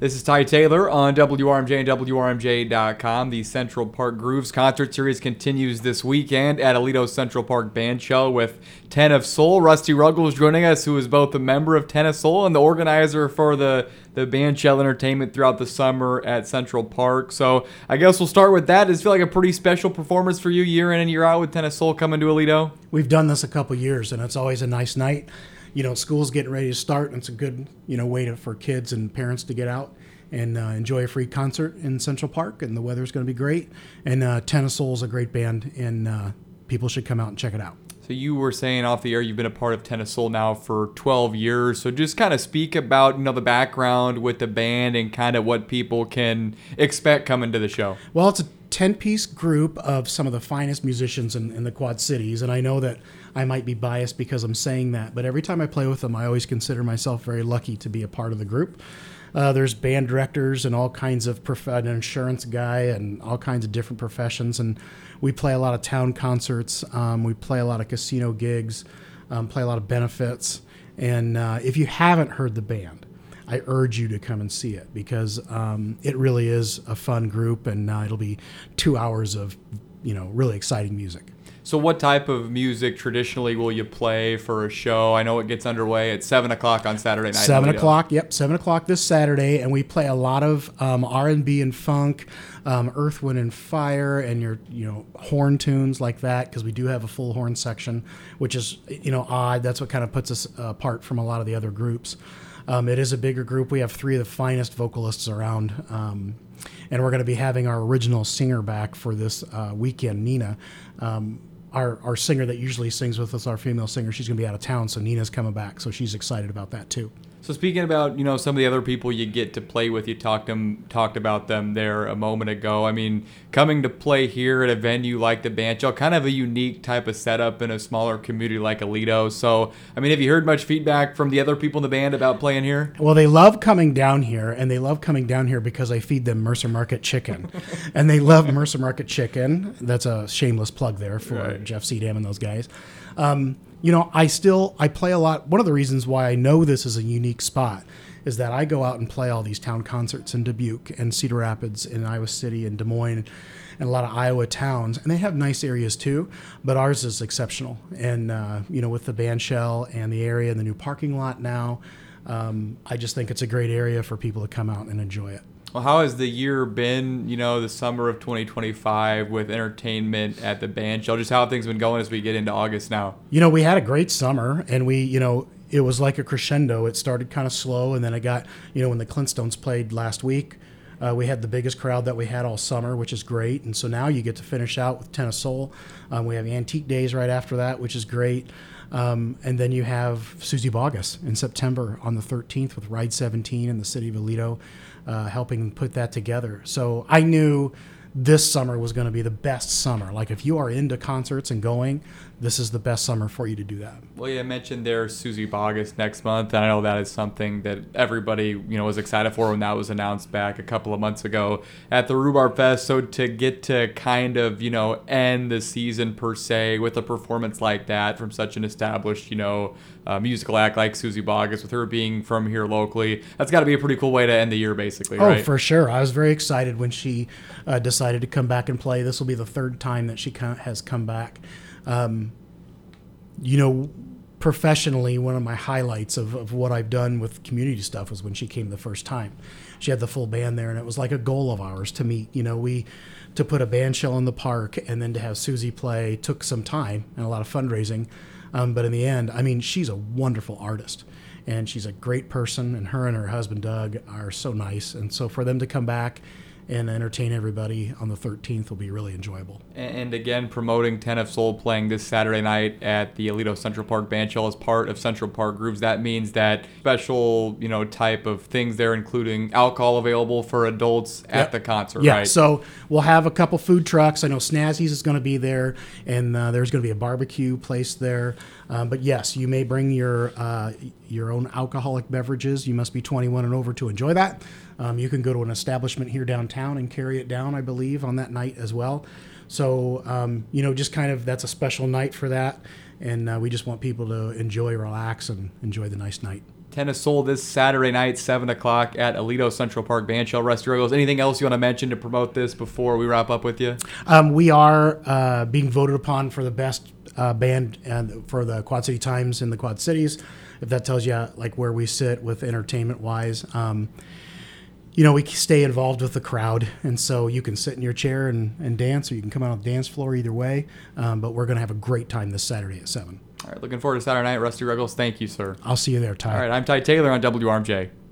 This is Ty Taylor on WRMJ and WRMJ.com. The Central Park Grooves concert series continues this weekend at Aledo Central Park Bandshell with Ten of Soul. Rusty Ruggles joining us, who is both a member of Ten of Soul and the organizer for the Bandshell entertainment throughout the summer at Central Park. So I guess we'll start with that. Does it feel like a pretty special performance for you year in and year out with Ten of Soul coming to Aledo? We've done this a couple years, and it's always a nice night. You know, school's getting ready to start, and it's a good, way for kids and parents to get out and enjoy a free concert in Central Park, and the weather's going to be great. And Ten of Soul is a great band, and people should come out and check it out. So you were saying off the air you've been a part of Ten of Soul now for 12 years. So just kind of speak about, the background with the band and kind of what people can expect coming to the show. Well, it's a 10-piece group of some of the finest musicians in the Quad Cities, and I know that I might be biased because I'm saying that, but every time I play with them, I always consider myself very lucky to be a part of the group. There's band directors and all kinds of an insurance guy and all kinds of different professions, and we play a lot of town concerts. We play a lot of casino gigs, play a lot of benefits, and if you haven't heard the band, I urge you to come and see it because it really is a fun group, and it'll be 2 hours of really exciting music. So what type of music traditionally will you play for a show? I know it gets underway at 7 o'clock on Saturday night. 7 o'clock, yep, 7 o'clock this Saturday, and we play a lot of R&B and funk, Earth, Wind, and Fire, and your horn tunes like that, because we do have a full horn section, which is odd. That's what kind of puts us apart from a lot of the other groups. It is a bigger group. We have 3 of the finest vocalists around, and we're going to be having our original singer back for this weekend, Nina. Our singer that usually sings with us, our female singer, she's going to be out of town, so Nina's coming back, so she's excited about that too. So speaking about, some of the other people you get to play with, you talked about them there a moment ago. I mean, coming to play here at a venue like the Bandshell, kind of a unique type of setup in a smaller community like Aledo. So, I mean, have you heard much feedback from the other people in the band about playing here? Well, they love coming down here, and they love coming down here because I feed them Mercer Market chicken. And they love Mercer Market chicken. That's a shameless plug there for right. Jeff Seedham and those guys. I play a lot. One of the reasons why I know this is a unique spot is that I go out and play all these town concerts in Dubuque and Cedar Rapids and Iowa City and Des Moines and a lot of Iowa towns. And they have nice areas too, but ours is exceptional. And, with the Bandshell and the area and the new parking lot now, I just think it's a great area for people to come out and enjoy it. Well, how has the year been, the summer of 2025 with entertainment at the Bandshell? Just how have things been going as we get into August now? We had a great summer, and it was like a crescendo. It started kind of slow, and then it got, when the Clintstones played last week, we had the biggest crowd that we had all summer, which is great. And so now you get to finish out with Ten of Soul. We have Antique Days right after that, which is great. And then you have Suzy Bogguss in September on the 13th with Ride 17 in the city of Aledo, helping put that together. So I knew this summer was going to be the best summer. Like if you are into concerts and going, this is the best summer for you to do that. Well, you mentioned there's Suzy Bogguss next month, and I know that is something that everybody, was excited for when that was announced back a couple of months ago at the Rhubarb Fest. So to get to kind of, end the season per se with a performance like that from such an established, musical act like Suzy Bogguss, with her being from here locally, that's got to be a pretty cool way to end the year, basically, right? Oh, for sure. I was very excited when she decided to come back and play. This will be the third time that she has come back. Professionally, one of my highlights of what I've done with community stuff was when she came the first time. She had the full band there, and it was like a goal of ours to meet. To put a Bandshell in the park and then to have Suzy play took some time and a lot of fundraising. But in the end, she's a wonderful artist, and she's a great person, and her husband, Doug, are so nice. And so for them to come back and entertain everybody on the 13th will be really enjoyable. And again, promoting Ten of Soul playing this Saturday night at the Aledo Central Park Bandshell as part of Central Park Grooves. That means that special, type of things there, including alcohol available for adults at the concert, yeah, right? So we'll have a couple food trucks. I know Snazzy's is going to be there, and there's going to be a barbecue place there. But yes, you may bring your own alcoholic beverages. You must be 21 and over to enjoy that. You can go to an establishment here downtown and carry it down, I believe, on that night as well. So, just kind of that's a special night for that. And we just want people to enjoy, relax, and enjoy the nice night. Ten of Soul this Saturday night, 7 o'clock at Alito Central Park Bandshell. Rusty Ruggles, anything else you want to mention to promote this before we wrap up with you? We are being voted upon for the best band for the Quad City Times in the Quad Cities, if that tells you like where we sit with entertainment-wise. We stay involved with the crowd, and so you can sit in your chair and dance, or you can come out on the dance floor, either way. But we're going to have a great time this Saturday at 7. All right, looking forward to Saturday night. Rusty Ruggles, thank you, sir. I'll see you there, Ty. All right, I'm Ty Taylor on WRMJ.